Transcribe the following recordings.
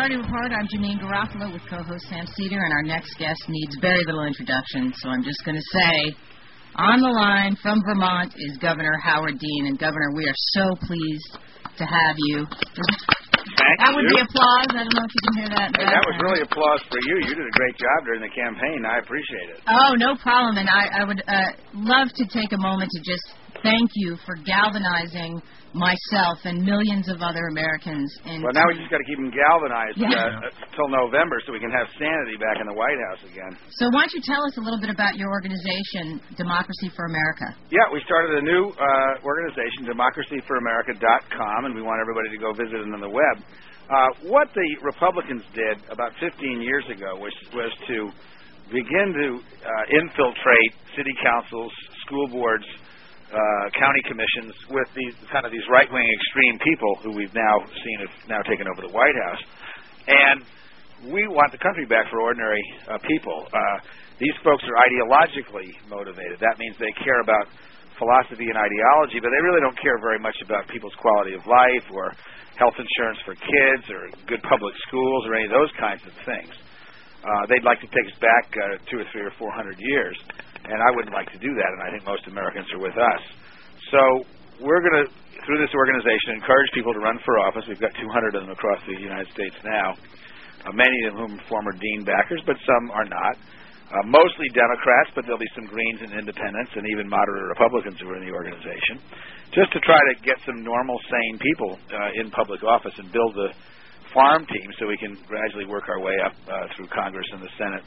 Minority Report. I'm Janine Garofalo with co-host Sam Cedar, and our next guest needs very little introduction, so I'm just going to say, on the line from Vermont is Governor Howard Dean. And, Governor, we are so pleased to have you. That would be applause. I don't know if you can hear that. That was really applause for you. You did a great job during the campaign. I appreciate it. Oh, no problem. And I would love to take a moment to just thank you for galvanizing myself and millions of other Americans. Well, now we just got to keep them galvanized till November so we can have sanity back in the White House again. So why don't you tell us a little bit about your organization, Democracy for America? Yeah, we started a new organization, democracyforamerica.com, and we want everybody to go visit it on the web. What the Republicans did about 15 years ago was to begin to infiltrate city councils, school boards, county commissions with these right-wing extreme people who we've now seen have now taken over the White House. And we want the country back for ordinary people. These folks are ideologically motivated. That means they care about philosophy and ideology, but they really don't care very much about people's quality of life or health insurance for kids or good public schools or any of those kinds of things. They'd like to take us back 200 or 300 or 400 years. And I wouldn't like to do that, and I think most Americans are with us. So we're going to, through this organization, encourage people to run for office. We've got 200 of them across the United States now, many of whom are former Dean backers, but some are not. Mostly Democrats, but there'll be some Greens and Independents and even moderate Republicans who are in the organization, just to try to get some normal, sane people in public office and build the farm team so we can gradually work our way up through Congress and the Senate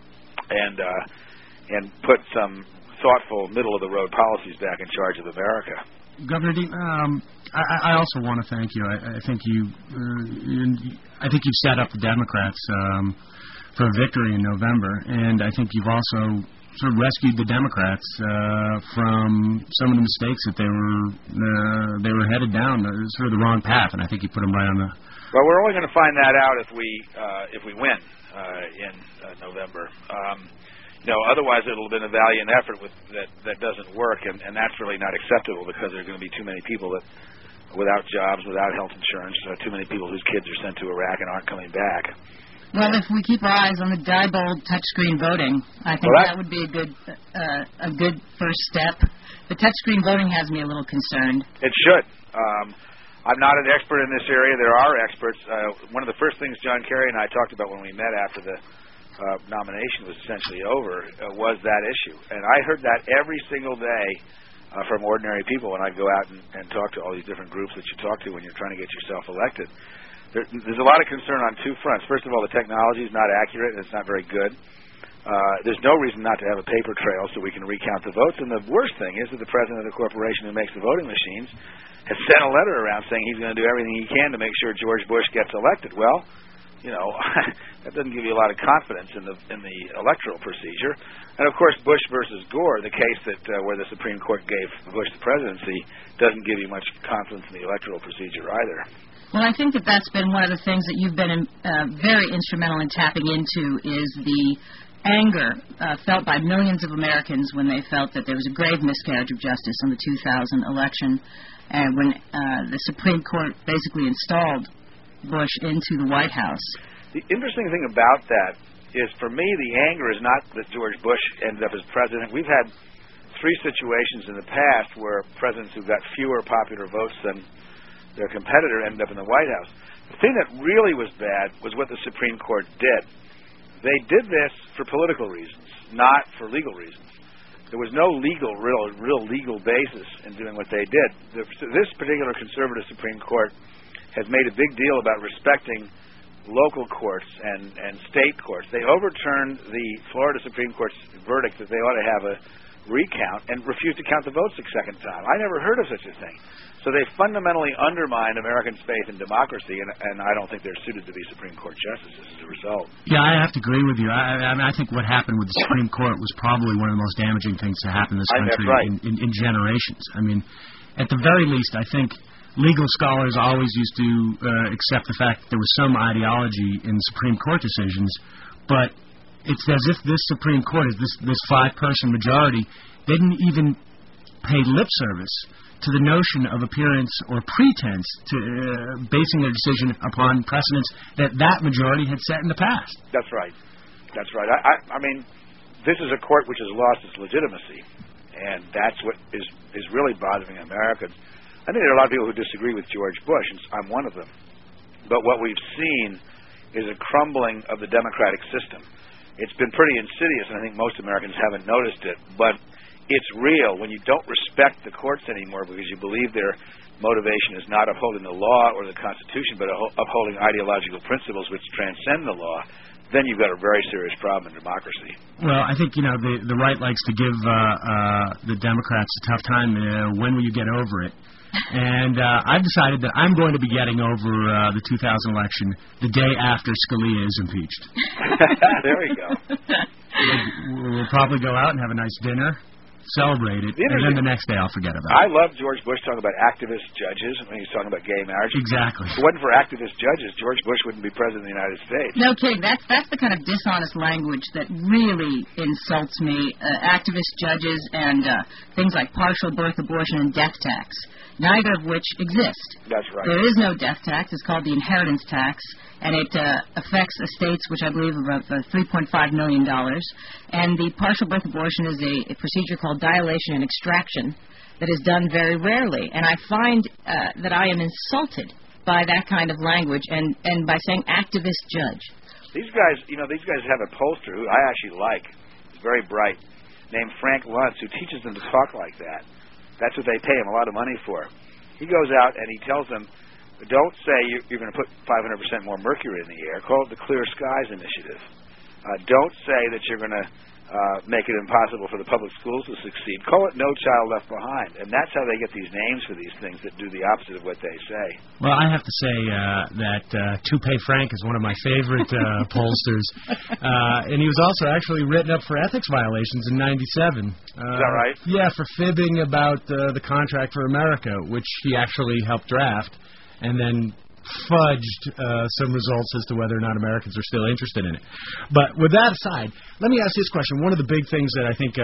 and put some thoughtful, middle-of-the-road policies back in charge of America. Governor Dean, I also want to thank you. I think you've set up the Democrats for a victory in November, and I think you've also sort of rescued the Democrats from some of the mistakes that they were headed down sort of the wrong path, and I think you put them right on the. Well, we're only going to find that out if we win in November. Otherwise it'll have been a valiant effort that doesn't work, and that's really not acceptable because there are going to be too many people without jobs, without health insurance, too many people whose kids are sent to Iraq and aren't coming back. Well, if we keep our eyes on the Diebold touchscreen voting, I think that would be a good first step. The touchscreen voting has me a little concerned. It should. I'm not an expert in this area. There are experts. One of the first things John Kerry and I talked about when we met after the nomination was essentially over was that issue. And I heard that every single day from ordinary people when I'd go out and talk to all these different groups that you talk to when you're trying to get yourself elected. There's a lot of concern on two fronts. First of all, the technology is not accurate and it's not very good. There's no reason not to have a paper trail so we can recount the votes. And the worst thing is that the president of the corporation who makes the voting machines has sent a letter around saying he's going to do everything he can to make sure George Bush gets elected. Well, that doesn't give you a lot of confidence in the electoral procedure. And, of course, Bush versus Gore, the case that where the Supreme Court gave Bush the presidency, doesn't give you much confidence in the electoral procedure either. Well, I think that's been one of the things that you've been very instrumental in tapping into is the anger felt by millions of Americans when they felt that there was a grave miscarriage of justice in the 2000 election, and when the Supreme Court basically installed Bush into the White House. The interesting thing about that is, for me, the anger is not that George Bush ended up as president. We've had 3 situations in the past where presidents who got fewer popular votes than their competitor ended up in the White House. The thing that really was bad was what the Supreme Court did. They did this for political reasons, not for legal reasons. There was no real legal basis in doing what they did. This particular conservative Supreme Court has made a big deal about respecting local courts and state courts. They overturned the Florida Supreme Court's verdict that they ought to have a recount and refused to count the votes a second time. I never heard of such a thing. So they fundamentally undermined Americans' faith in democracy, and I don't think they're suited to be Supreme Court justices as a result. Yeah, I have to agree with you. I think what happened with the Supreme Court was probably one of the most damaging things to happen in this country in generations. I mean, at the very least, I think legal scholars always used to accept the fact that there was some ideology in Supreme Court decisions, but it's as if this Supreme Court, this 5-person majority, didn't even pay lip service to the notion of appearance or pretense to basing their decision upon precedents that majority had set in the past. That's right. That's right. I mean, this is a court which has lost its legitimacy, and that's what is really bothering Americans. I think there are a lot of people who disagree with George Bush, and I'm one of them. But what we've seen is a crumbling of the democratic system. It's been pretty insidious, and I think most Americans haven't noticed it, but it's real when you don't respect the courts anymore because you believe their motivation is not upholding the law or the Constitution, but upholding ideological principles which transcend the law. Then you've got a very serious problem in democracy. Well, I think, the right likes to give the Democrats a tough time. When will you get over it? And I've decided that I'm going to be getting over the 2000 election the day after Scalia is impeached. There we go. We'll probably go out and have a nice dinner, celebrate it, and then the next day I'll forget about it. I love George Bush talking about activist judges when he's talking about gay marriage. Exactly. If it wasn't for activist judges, George Bush wouldn't be president of the United States. No kidding. That's the kind of dishonest language that really insults me. Activist judges and things like partial birth abortion and death tax, neither of which exist. That's right. There is no death tax. It's called the inheritance tax, and it affects estates, which I believe are about $3.5 million. And the partial birth abortion is a procedure called dilation and extraction that is done very rarely. And I find that I am insulted by that kind of language and by saying activist judge. These guys have a pollster who I actually like. He's very bright, named Frank Luntz, who teaches them to talk like that. That's what they pay him a lot of money for. He goes out and he tells them, don't say you're going to put 500% more mercury in the air. Call it the Clear Skies Initiative. Don't say that you're going to make it impossible for the public schools to succeed. Call it No Child Left Behind. And that's how they get these names for these things that do the opposite of what they say. Well, I have to say that Toupee Frank is one of my favorite pollsters. And he was also actually written up for ethics violations in '97. Is that right? Yeah, for fibbing about the Contract for America, which he actually helped draft, and then fudged some results as to whether or not Americans are still interested in it. But with that aside, let me ask this question. One of the big things that I think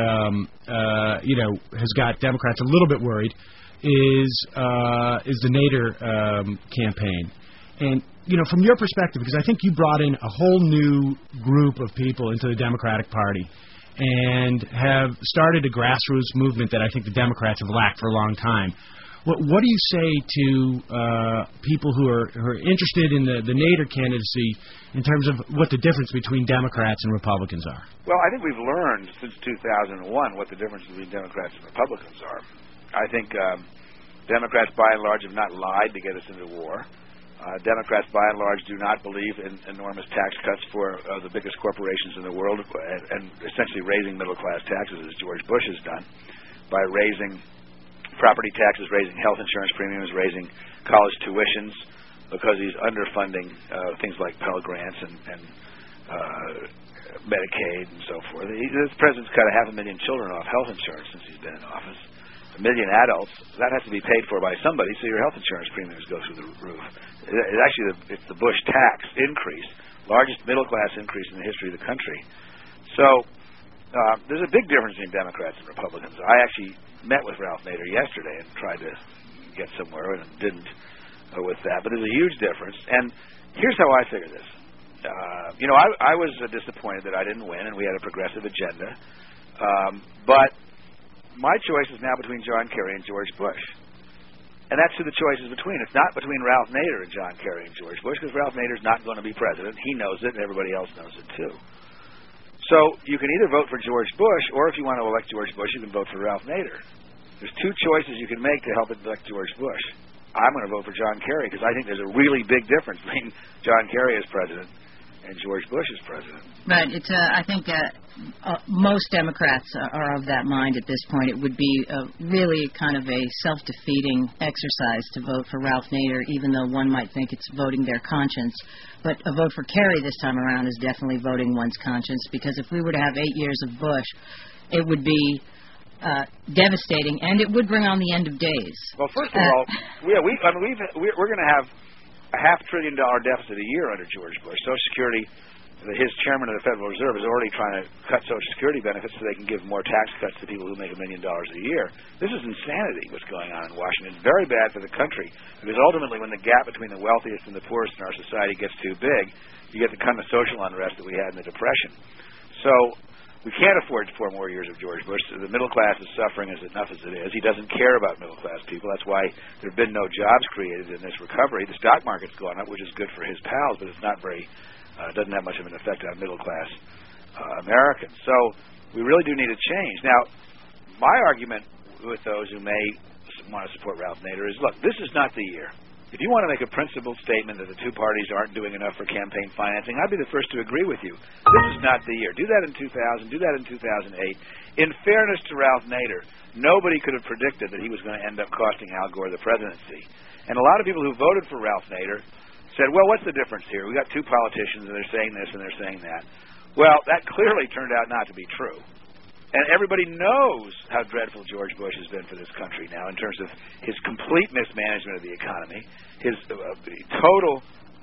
has got Democrats a little bit worried is the Nader campaign. And from your perspective, because I think you brought in a whole new group of people into the Democratic Party and have started a grassroots movement that I think the Democrats have lacked for a long time. What do you say to people who are interested in the Nader candidacy in terms of what the difference between Democrats and Republicans are? Well, I think we've learned since 2001 what the difference between Democrats and Republicans are. I think Democrats, by and large, have not lied to get us into war. Democrats, by and large, do not believe in enormous tax cuts for the biggest corporations in the world and essentially raising middle-class taxes, as George Bush has done, by raising property taxes, raising health insurance premiums, raising college tuitions, because he's underfunding things like Pell Grants and Medicaid and so forth. This president's cut 500,000 children off health insurance since he's been in office. 1 million adults. That has to be paid for by somebody, so your health insurance premiums go through the roof. It's the Bush tax increase, largest middle-class increase in the history of the country. So there's a big difference between Democrats and Republicans. I actually met with Ralph Nader yesterday and tried to get somewhere and didn't with that. But there's a huge difference. And here's how I figure this. I was disappointed that I didn't win, and we had a progressive agenda. But my choice is now between John Kerry and George Bush. And that's who the choice is between. It's not between Ralph Nader and John Kerry and George Bush, because Ralph Nader's not going to be president. He knows it, and everybody else knows it, too. So you can either vote for George Bush, or if you want to elect George Bush, you can vote for Ralph Nader. There's two choices you can make to help elect George Bush. I'm going to vote for John Kerry because I think there's a really big difference between John Kerry as president and George Bush as president. Right. It's I think most Democrats are of that mind at this point. It would be really kind of a self-defeating exercise to vote for Ralph Nader, even though one might think it's voting their conscience. But a vote for Kerry this time around is definitely voting one's conscience, because if we were to have 8 years of Bush, it would be devastating, and it would bring on the end of days. Well, first of all, we're going to have a $500 billion deficit a year under George Bush. Social Security his chairman of the Federal Reserve is already trying to cut Social Security benefits so they can give more tax cuts to people who make $1 million a year. This is insanity, what's going on in Washington. It's very bad for the country, because ultimately when the gap between the wealthiest and the poorest in our society gets too big, you get the kind of social unrest that we had in the Depression. So we can't afford 4 more years of George Bush. The middle class is suffering enough as it is. He doesn't care about middle class people. That's why there have been no jobs created in this recovery. The stock market's gone up, which is good for his pals, but it's not very doesn't have much of an effect on middle class Americans. So we really do need a change. Now, my argument with those who may want to support Ralph Nader is, look, this is not the year. If you want to make a principled statement that the two parties aren't doing enough for campaign financing, I'd be the first to agree with you. This is not the year. Do that in 2000. Do that in 2008. In fairness to Ralph Nader, nobody could have predicted that he was going to end up costing Al Gore the presidency. And a lot of people who voted for Ralph Nader said, well, what's the difference here? We got two politicians, and they're saying this and they're saying that. Well, that clearly turned out not to be true. And everybody knows how dreadful George Bush has been for this country now in terms of his complete mismanagement of the economy, his total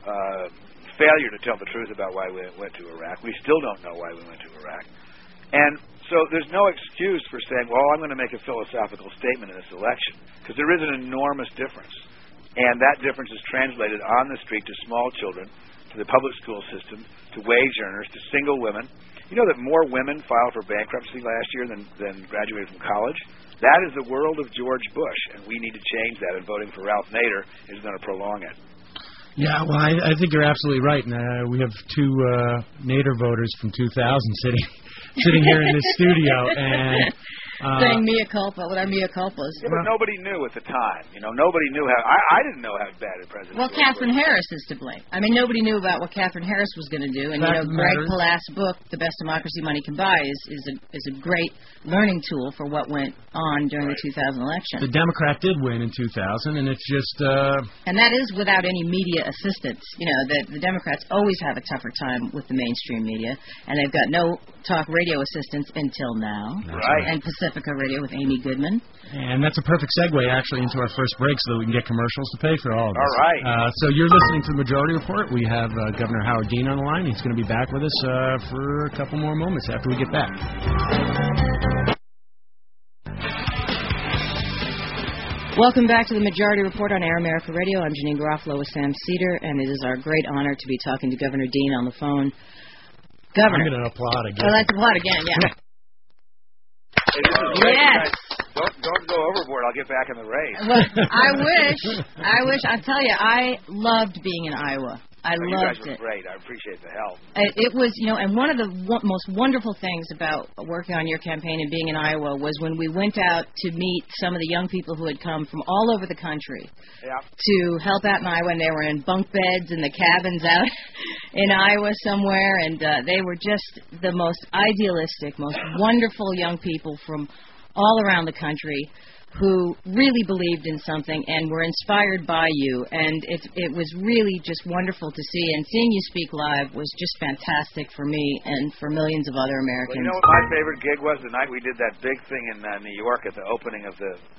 failure to tell the truth about why we went to Iraq. We still don't know why we went to Iraq. And so there's no excuse for saying, well, I'm going to make a philosophical statement in this election, because there is an enormous difference. And that difference is translated on the street to small children, to the public school system, to wage earners, to single women. You know that more women filed for bankruptcy last year than graduated from college? That is the world of George Bush, and we need to change that, and voting for Ralph Nader is going to prolong it. Yeah, well, I think you're absolutely right. And we have two Nader voters from 2000 sitting here in this studio, and saying mea culpa, what are mea culpas? Yeah, but nobody knew at the time. You know, nobody knew how. I didn't know how bad a president. Well, Catherine Harris is to blame. I mean, nobody knew about what Catherine Harris was going to do, and Greg Palass's book, "The Best Democracy Money Can Buy," is a great learning tool for what went on during the 2000 election. The Democrat did win in 2000, and it's just. And that is without any media assistance. You know, the Democrats always have a tougher time with the mainstream media, and they've got no talk radio assistance until now. Right. And Pacifica Radio with Amy Goodman. And that's a perfect segue, actually, into our first break so that we can get commercials to pay for all of this. All right. So you're listening to the Majority Report. We have Governor Howard Dean on the line. He's going to be back with us for a couple more moments after we get back. Welcome back to the Majority Report on Air America Radio. I'm Janine Garofalo with Sam Cedar, and it is our great honor to be talking to Governor Dean on the phone. Governor. I'm going to applaud again. Oh, let's applaud again, yeah. Yes. Don't go overboard. I'll get back in the race. Well, I wish. I tell you, I loved being in Iowa. I loved it. You guys were great. I appreciate the help. It was, you know, and one of the most wonderful things about working on your campaign and being in Iowa was when we went out to meet some of the young people who had come from all over the country to help out in Iowa, and they were in bunk beds in the cabins out in Iowa somewhere, and they were just the most idealistic, most wonderful young people from all around the country who really believed in something and were inspired by you, and it was really just wonderful to see. And seeing you speak live was just fantastic for me and for millions of other Americans. Well, you know what my favorite gig was? The night we did that big thing in New York at the opening of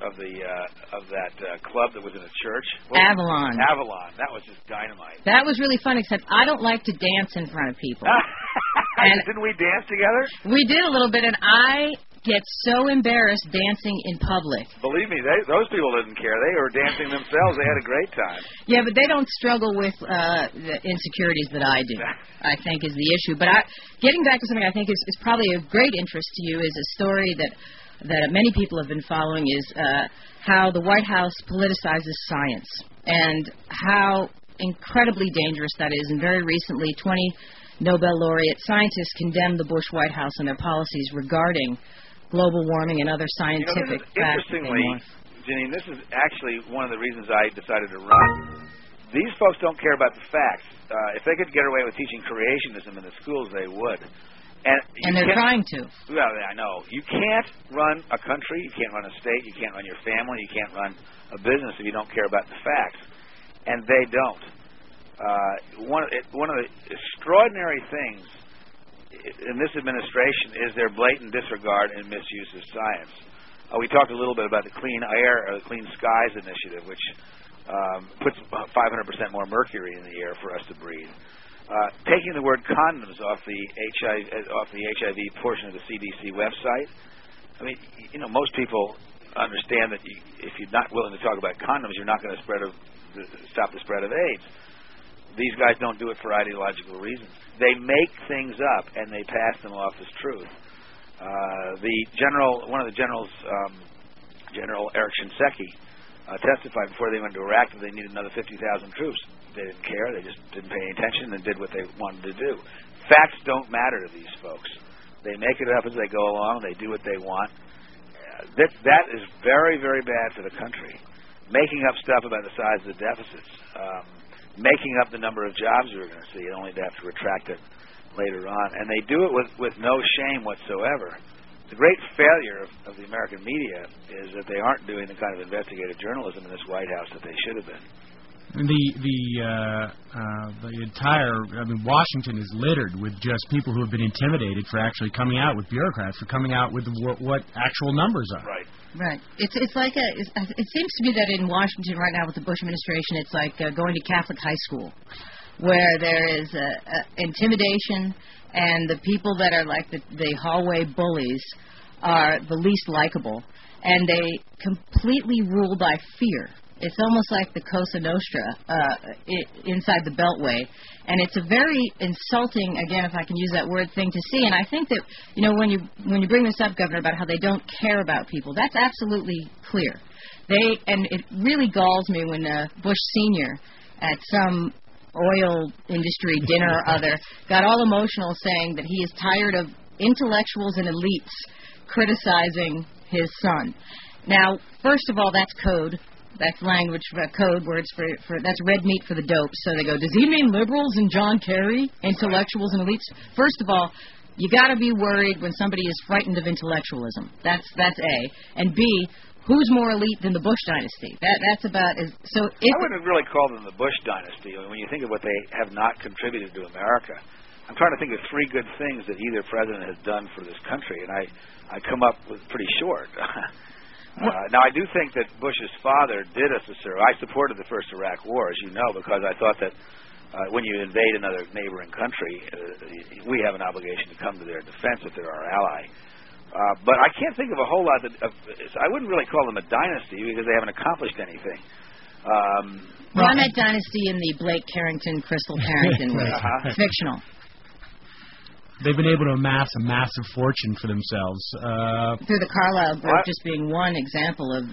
that club that was in a church. Avalon. Avalon. That was just dynamite. That was really fun, except I don't like to dance in front of people. And didn't we dance together? We did a little bit, and I get so embarrassed dancing in public. Believe me, those people didn't care. They were dancing themselves. They had a great time. Yeah, but they don't struggle with the insecurities that I do, I think, is the issue. But getting back to something I think is probably of great interest to you is a story that many people have been following is how the White House politicizes science and how incredibly dangerous that is. And very recently, 20 Nobel laureate scientists condemned the Bush White House and their policies regarding global warming and other scientific facts. Interestingly, Janine, this is actually one of the reasons I decided to run. These folks don't care about the facts. If they could get away with teaching creationism in the schools, they would. And they're trying to. Well, I know. You can't run a country, you can't run a state, you can't run your family, you can't run a business if you don't care about the facts. And they don't. One of the extraordinary things in this administration is their blatant disregard and misuse of science. We talked a little bit about the Clean Air or the Clean Skies Initiative, which puts 500% more mercury in the air for us to breathe. taking the word condoms off the HIV portion of the CDC website. I mean, most people understand that if you're not willing to talk about condoms, you're not going to stop the spread of AIDS. These guys don't do it for ideological reasons. They make things up and they pass them off as truth. One of the generals, General Eric Shinseki, testified before they went to Iraq that they needed another 50,000 troops. They didn't care. They just didn't pay any attention and did what they wanted to do. Facts don't matter to these folks. They make it up as they go along. They do what they want. That is very, very bad for the country. Making up stuff about the size of the deficits, making up the number of jobs we're going to see, only to have to retract it later on. And they do it with no shame whatsoever. The great failure of the American media is that they aren't doing the kind of investigative journalism in this White House that they should have been. Washington is littered with just people who have been intimidated for actually coming out, with bureaucrats for coming out with what actual numbers are. Right. Right. It seems to be that in Washington right now with the Bush administration, it's like going to Catholic high school, where there is intimidation, and the people that are like the hallway bullies are the least likable, and they completely rule by fear. It's almost like the Cosa Nostra inside the Beltway, and it's a very insulting, again, if I can use that word, thing to see. And I think that, when you bring this up, Governor, about how they don't care about people, that's absolutely clear. And it really galls me when Bush Sr. at some oil industry dinner or other got all emotional saying that he is tired of intellectuals and elites criticizing his son. Now, first of all, that's code. That's language, code words for that's red meat for the dope. So they go, does he mean liberals and John Kerry, intellectuals and elites? First of all, you got to be worried when somebody is frightened of intellectualism. That's A. And B, who's more elite than the Bush dynasty? That's about as so. I wouldn't really call them the Bush dynasty. I mean, when you think of what they have not contributed to America, I'm trying to think of three good things that either president has done for this country, and I come up with pretty short. Now, I do think that Bush's father did us a service. I supported the first Iraq War, as you know, because I thought that when you invade another neighboring country, we have an obligation to come to their defense if they're our ally. But I can't think of a whole lot I wouldn't really call them a dynasty because they haven't accomplished anything. Well, I meant dynasty in the Blake Carrington, Crystal Carrington way. Fictional. They've been able to amass a massive fortune for themselves. Through the Carlyle Group just being one example of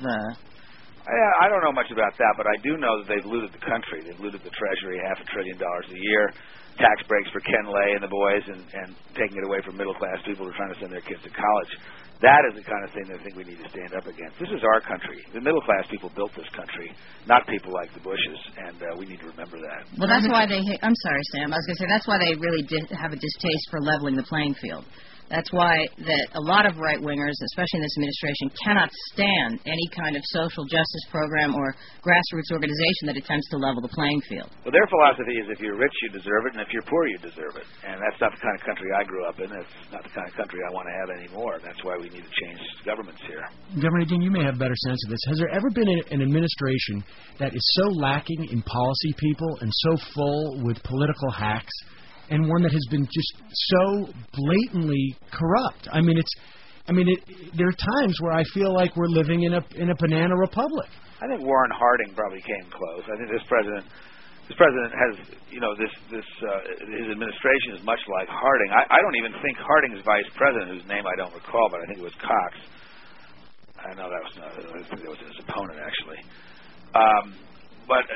I don't know much about that, but I do know that they've looted the country. They've looted the Treasury $500 billion a year, tax breaks for Ken Lay and the boys, and taking it away from middle-class people who are trying to send their kids to college. That is the kind of thing that I think we need to stand up against. This is our country. The middle-class people built this country, not people like the Bushes, and we need to remember that. Well, that's why they hate... I'm sorry, Sam. I was going to say that's why they really have a distaste for leveling the playing field. That's why that a lot of right-wingers, especially in this administration, cannot stand any kind of social justice program or grassroots organization that attempts to level the playing field. Well, their philosophy is if you're rich, you deserve it, and if you're poor, you deserve it. And that's not the kind of country I grew up in. It's not the kind of country I want to have anymore. That's why we need to change governments here. Governor Dean, you may have a better sense of this. Has there ever been an administration that is so lacking in policy people and so full with political hacks, and one that has been just so blatantly corrupt? I mean, there are times where I feel like we're living in a banana republic. I think Warren Harding probably came close. I think this president has, his administration is much like Harding. I don't even think Harding's vice president, whose name I don't recall, but I think it was Cox. I know that was not. I think it was his opponent actually. But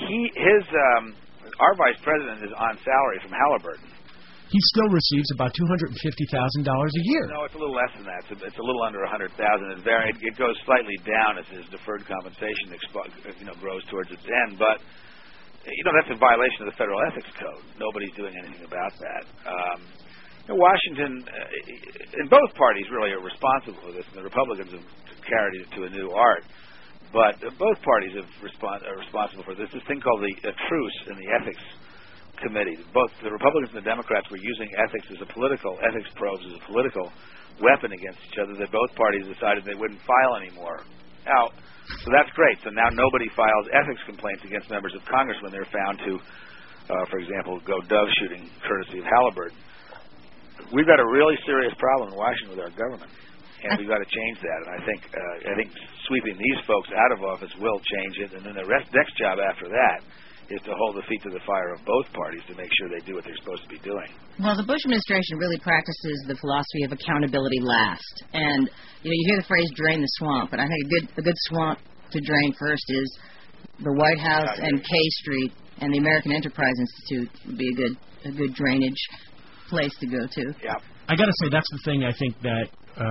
our vice president is on salary from Halliburton. He still receives about $250,000 a year. No, it's a little less than that. It's a little under $100,000. It goes slightly down as his deferred compensation grows towards its end. But that's a violation of the Federal Ethics Code. Nobody's doing anything about that. Washington, and both parties really are responsible for this. And the Republicans have carried it to a new art. But both parties are responsible for this. This thing called a truce in the Ethics Committee. Both the Republicans and the Democrats were using ethics probes as a political weapon against each other. That both parties decided they wouldn't file anymore. Now, so that's great. So now nobody files ethics complaints against members of Congress when they're found to for example, go dove shooting courtesy of Halliburton. We've got a really serious problem in Washington with our government, and we've got to change that. And I think sweeping these folks out of office will change it, and then the next job after that is to hold the feet to the fire of both parties to make sure they do what they're supposed to be doing. Well, the Bush administration really practices the philosophy of accountability last. And, you hear the phrase drain the swamp, but I think a good swamp to drain first is the White House and K Street, and the American Enterprise Institute would be a good drainage place to go to. Yeah. I got to say, that's the thing I think that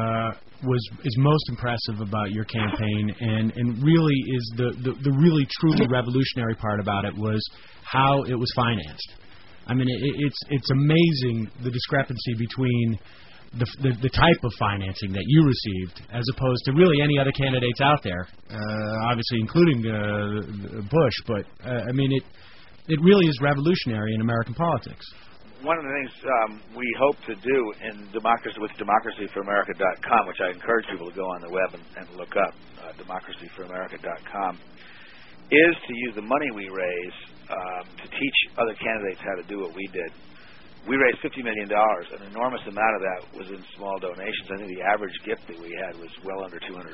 is most impressive about your campaign, and really is the really truly revolutionary part about it was how it was financed. I mean, it's amazing the discrepancy between the type of financing that you received as opposed to really any other candidates out there, obviously including Bush. But I mean, it really is revolutionary in American politics. One of the things we hope to do in democracyforamerica.com, which I encourage people to go on the web and look up, democracyforamerica.com, is to use the money we raise to teach other candidates how to do what we did. We raised $50 million. An enormous amount of that was in small donations. I think the average gift that we had was well under $200.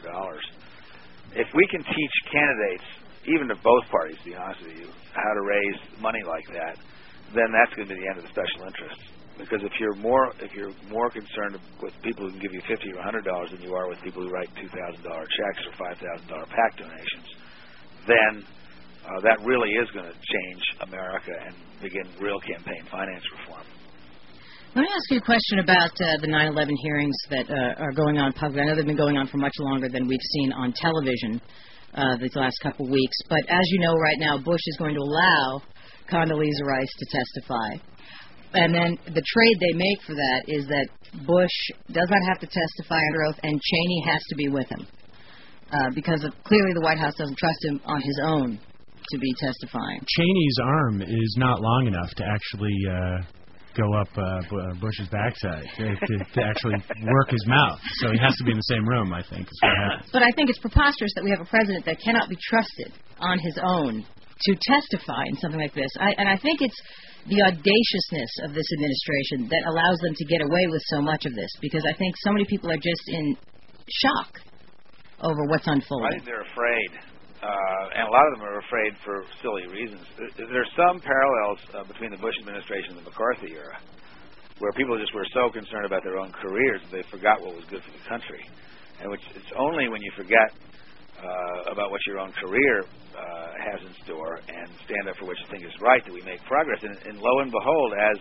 If we can teach candidates, even of both parties, to be honest with you, how to raise money like that, then that's going to be the end of the special interest. Because if you're more concerned with people who can give you $50 or $100 than you are with people who write $2,000 checks or $5,000 PAC donations, then that really is going to change America and begin real campaign finance reform. Let me ask you a question about the 9/11 hearings that are going on publicly. I know they've been going on for much longer than we've seen on television these last couple of weeks. But as you know, right now, Bush is going to allow Condoleezza Rice to testify. And then the trade they make for that is that Bush does not have to testify under oath, and Cheney has to be with him. Because clearly the White House doesn't trust him on his own to be testifying. Cheney's arm is not long enough to actually go up Bush's backside, to actually work his mouth. So he has to be in the same room, I think, is what happens. But I think it's preposterous that we have a president that cannot be trusted on his own to testify in something like this. And I think it's the audaciousness of this administration that allows them to get away with so much of this, because I think so many people are just in shock over what's unfolding. I think they're afraid, and a lot of them are afraid for silly reasons. There's some parallels between the Bush administration and the McCarthy era, where people just were so concerned about their own careers that they forgot what was good for the country. And it's only when you forget about what your own career has in store and stand up for what you think is right that we make progress. And lo and behold, as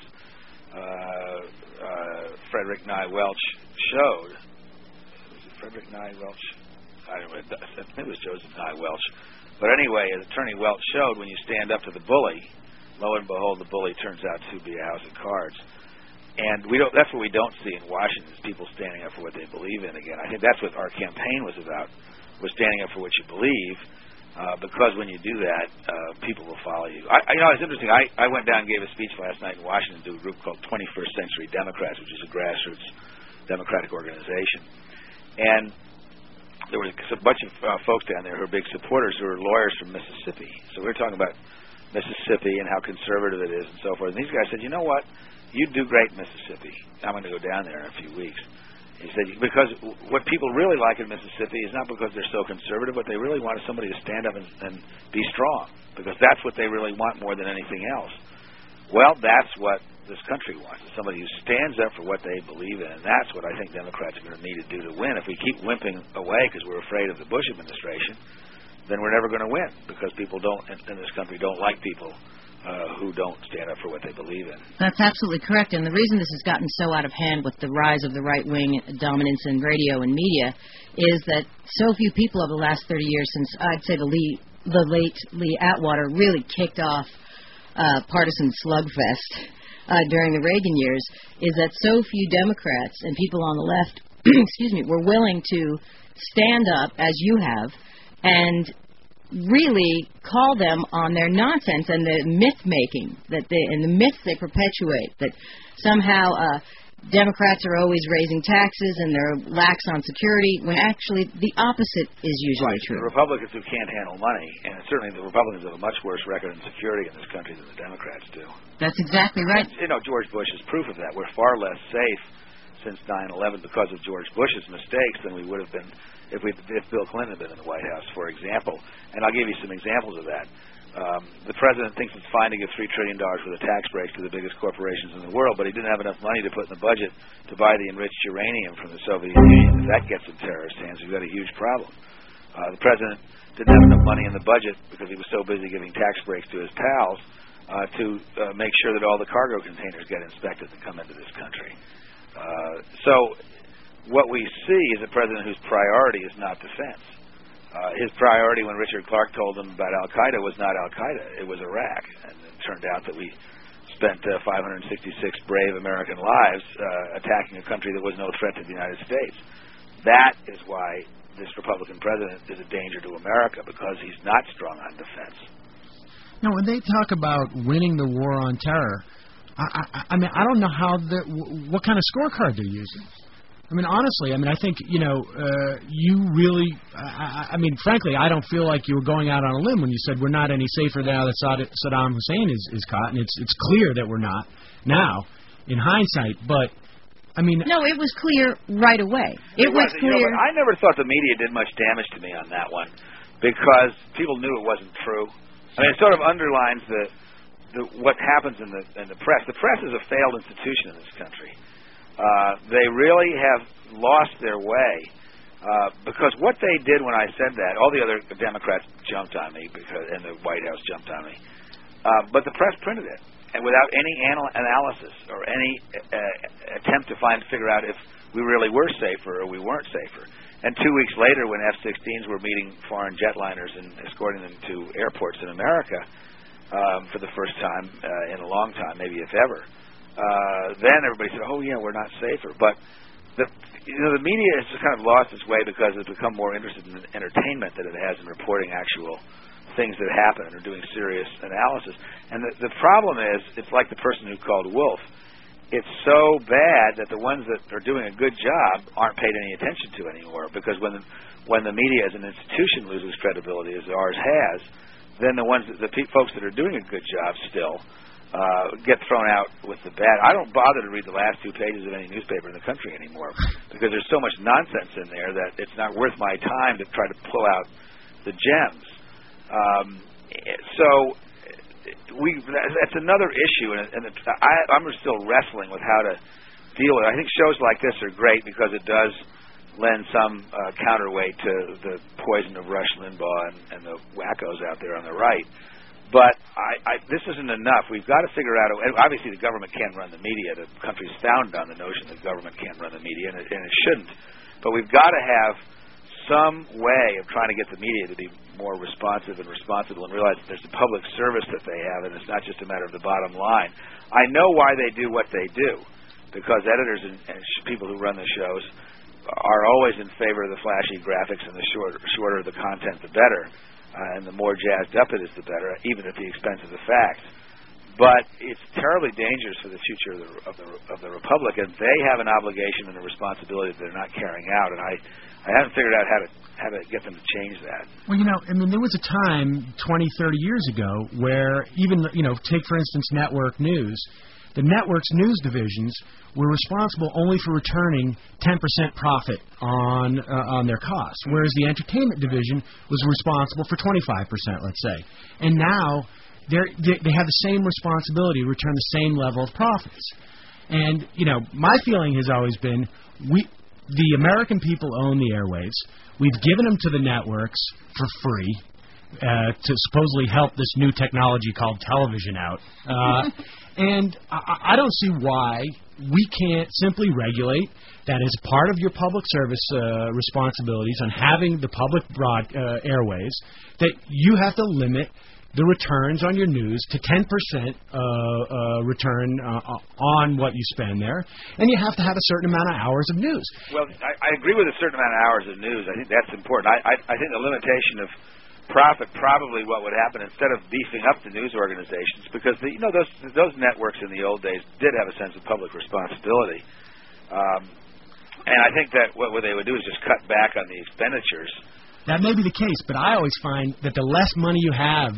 Frederick Nye Welch showed, was it Frederick Nye Welch? I don't know, I think it was Joseph Nye Welch. But anyway, as Attorney Welch showed, when you stand up to the bully, lo and behold, the bully turns out to be a house of cards. And that's what we don't see in Washington, is people standing up for what they believe in again. I think that's what our campaign was about, was standing up for what you believe, because when you do that, people will follow you. It's interesting. I went down and gave a speech last night in Washington to a group called 21st Century Democrats, which is a grassroots Democratic organization. And there was a bunch of folks down there who are big supporters who are lawyers from Mississippi. So we were talking about Mississippi and how conservative it is and so forth. And these guys said, you know what? You'd do great in Mississippi. I'm going to go down there in a few weeks. He said, because what people really like in Mississippi is not because they're so conservative. What they really want is somebody to stand up and be strong, because that's what they really want more than anything else. Well, that's what this country wants, is somebody who stands up for what they believe in, and that's what I think Democrats are going to need to do to win. If we keep wimping away because we're afraid of the Bush administration, then we're never going to win, because people in this country don't like people who don't stand up for what they believe in. That's absolutely correct, and the reason this has gotten so out of hand with the rise of the right-wing dominance in radio and media is that so few people over the last 30 years, since I'd say the late Lee Atwater really kicked off partisan slugfest during the Reagan years, is that so few Democrats and people on the left were willing to stand up, as you have, and really call them on their nonsense and the myth-making and the myths they perpetuate, that somehow Democrats are always raising taxes and they're lax on security, when actually the opposite is usually true. The Republicans who can't handle money, and certainly the Republicans have a much worse record in security in this country than the Democrats do. That's exactly right. And, George Bush is proof of that. We're far less safe since 9/11 because of George Bush's mistakes than we would have been if Bill Clinton had been in the White House, for example. And I'll give you some examples of that. The president thinks it's fine to give $3 trillion worth of tax breaks to the biggest corporations in the world, but he didn't have enough money to put in the budget to buy the enriched uranium from the Soviet Union. If that gets in terrorist hands, we've got a huge problem. The president didn't have enough money in the budget because he was so busy giving tax breaks to his pals to make sure that all the cargo containers get inspected that come into this country. So what we see is a president whose priority is not defense. His priority when Richard Clark told him about Al-Qaeda was not Al-Qaeda, it was Iraq. And it turned out that we spent 566 brave American lives attacking a country that was no threat to the United States. That is why this Republican president is a danger to America, because he's not strong on defense. No, when they talk about winning the war on terror, I mean, I don't know what kind of scorecard they're using. I mean, honestly, I think, you really, frankly, I don't feel like you were going out on a limb when you said we're not any safer now that Saddam Hussein is caught, and it's clear that we're not now, in hindsight, but, I mean... No, it was clear right away. It was clear... I never thought the media did much damage to me on that one, because people knew it wasn't true. I mean, it sort of underlines what happens in the press. The press is a failed institution in this country. They really have lost their way because what they did when I said that, all the other Democrats jumped on me and the White House jumped on me, but the press printed it, and without any analysis or any attempt to figure out if we really were safer or we weren't safer. And 2 weeks later, when F-16s were meeting foreign jetliners and escorting them to airports in America for the first time in a long time, maybe if ever, then everybody said, "Oh yeah, we're not safer." But the media has just kind of lost its way because it's become more interested in entertainment than it has in reporting actual things that happen or doing serious analysis. And the problem is, it's like the person who called Wolf. It's so bad that the ones that are doing a good job aren't paid any attention to anymore, because when the media as an institution loses credibility, as ours has, then the folks that are doing a good job still get thrown out with the bad. I don't bother to read the last 2 pages of any newspaper in the country anymore, because there's so much nonsense in there that it's not worth my time to try to pull out the gems. That's another issue, and I'm still wrestling with how to deal with it. I think shows like this are great because it does lend some counterweight to the poison of Rush Limbaugh and the wackos out there on the right. But this isn't enough. We've got to figure out. Obviously, the government can't run the media. The country's founded on the notion that government can't run the media, and it shouldn't. But we've got to have some way of trying to get the media to be more responsive and responsible, and realize that there's a public service that they have, and it's not just a matter of the bottom line. I know why they do what they do, because editors and people who run the shows are always in favor of the flashy graphics, and the shorter the content, the better. And the more jazzed up it is, the better, even at the expense of the facts. But it's terribly dangerous for the future of the Republic, and they have an obligation and a responsibility that they're not carrying out. And I haven't figured out how to get them to change that. Well, there was a time 20, 30 years ago where even, take for instance Network News. The network's news divisions were responsible only for returning 10% profit on their costs, whereas the entertainment division was responsible for 25%, let's say. And now they have the same responsibility to return the same level of profits. And, my feeling has always been the American people own the airwaves. We've given them to the networks for free to supposedly help this new technology called television out. And I don't see why we can't simply regulate that as part of your public service responsibilities on having the public airwaves, that you have to limit the returns on your news to 10% return on what you spend there, and you have to have a certain amount of hours of news. Well, I agree with a certain amount of hours of news. I think that's important. I think the limitation of profit, probably what would happen instead of beefing up the news organizations, because those networks in the old days did have a sense of public responsibility, and I think that what they would do is just cut back on the expenditures. That may be the case, but I always find that the less money you have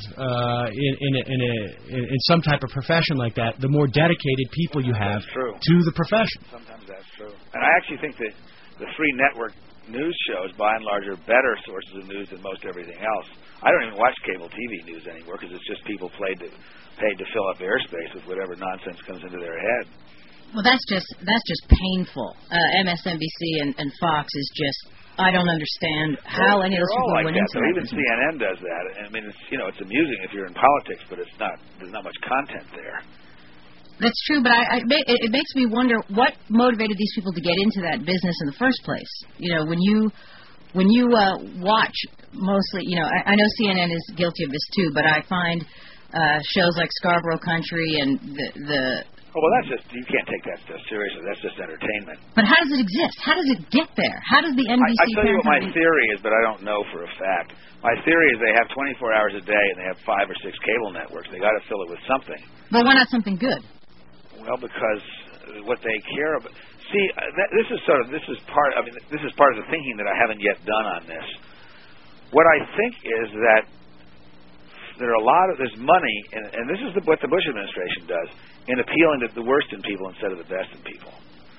in some type of profession like that, the more dedicated people you have to the profession. Sometimes that's true, and I actually think that the free network news shows, by and large, are better sources of news than most everything else. I don't even watch cable TV news anymore because it's just people paid to fill up airspace with whatever nonsense comes into their head. Well, that's just painful. MSNBC and Fox is just. I don't understand how any of those people went into it. Even CNN does that. I mean, it's amusing if you're in politics, but there's not much content there. That's true, but it makes me wonder what motivated these people to get into that business in the first place. When you watch mostly, I know CNN is guilty of this too, but I find shows like Scarborough Country and the. Oh, well, that's just, you can't take that stuff seriously. That's just entertainment. But how does it exist? How does it get there? How does the NBC... I tell you what my theory is, but I don't know for a fact. My theory is they have 24 hours a day and they have 5 or 6 cable networks. They got to fill it with something. Well, why not something good? Well, because what they care about... See, this is part of the thinking that I haven't yet done on this. What I think is that there's money, and this is what the Bush administration does, in appealing to the worst in people instead of the best in people.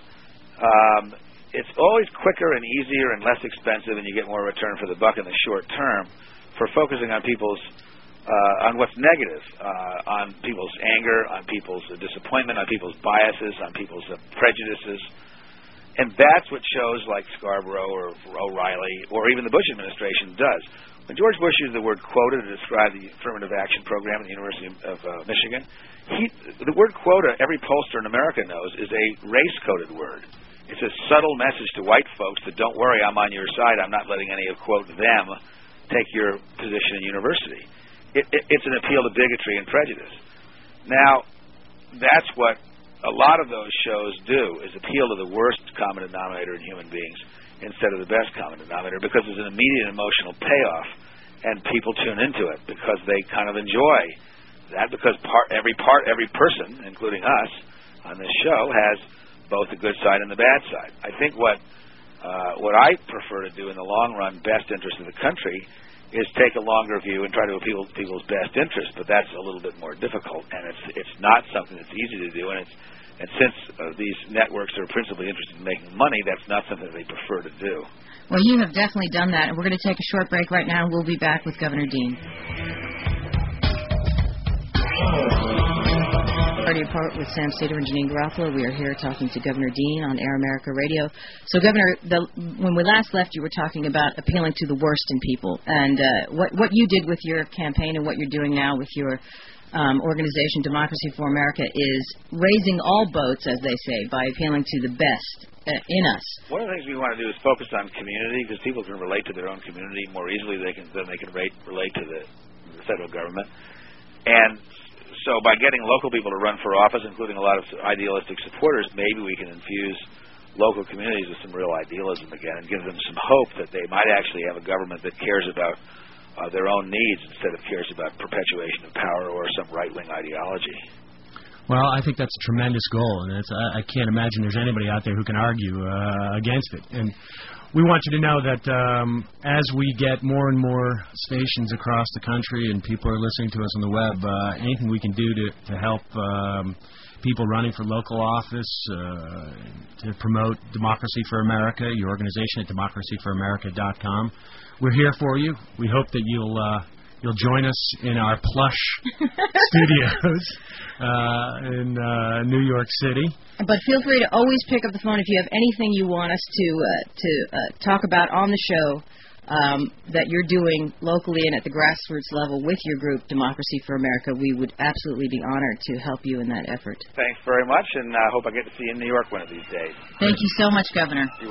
It's always quicker and easier and less expensive, and you get more return for the buck in the short term for focusing on on what's negative, on people's anger, on people's disappointment, on people's biases, on people's prejudices. And that's what shows like Scarborough or O'Reilly or even the Bush administration does. When George Bush used the word quota to describe the affirmative action program at the University of Michigan, the word quota, every pollster in America knows, is a race-coded word. It's a subtle message to white folks that don't worry, I'm on your side, I'm not letting any of, quote, them take your position in university. It's an appeal to bigotry and prejudice. Now, that's what a lot of those shows do, is appeal to the worst common denominator in human beings instead of the best common denominator, because there's an immediate emotional payoff, and people tune into it because they kind of enjoy that, because every person, including us on this show, has both the good side and the bad side. I think what I prefer to do in the long run, best interest of the country, is take a longer view and try to appeal to people's best interest, but that's a little bit more difficult, and it's not something that's easy to do, and since these networks are principally interested in making money, that's not something they prefer to do. Well, you have definitely done that, and we're going to take a short break right now, and we'll be back with Governor Dean. Party Report with Sam Seder and Janine Garofalo. We are here talking to Governor Dean on Air America Radio. So, Governor, when we last left, you were talking about appealing to the worst in people, and what you did with your campaign and what you're doing now with your organization, Democracy for America, is raising all boats, as they say, by appealing to the best in us. One of the things we want to do is focus on community, because people can relate to their own community more easily than they can relate to the federal government. And so by getting local people to run for office, including a lot of idealistic supporters, maybe we can infuse local communities with some real idealism again and give them some hope that they might actually have a government that cares about their own needs instead of cares about perpetuation of power or some right-wing ideology. Well, I think that's a tremendous goal, and I can't imagine there's anybody out there who can argue against it. And we want you to know that as we get more and more stations across the country and people are listening to us on the web, anything we can do to help people running for local office, to promote Democracy for America, your organization at democracyforamerica.com. We're here for you. We hope that you'll join us in our plush studios in New York City. But feel free to always pick up the phone if you have anything you want us to talk about on the show that you're doing locally and at the grassroots level with your group, Democracy for America. We would absolutely be honored to help you in that effort. Thanks very much, and I hope I get to see you in New York one of these days. Thank you so much, Governor.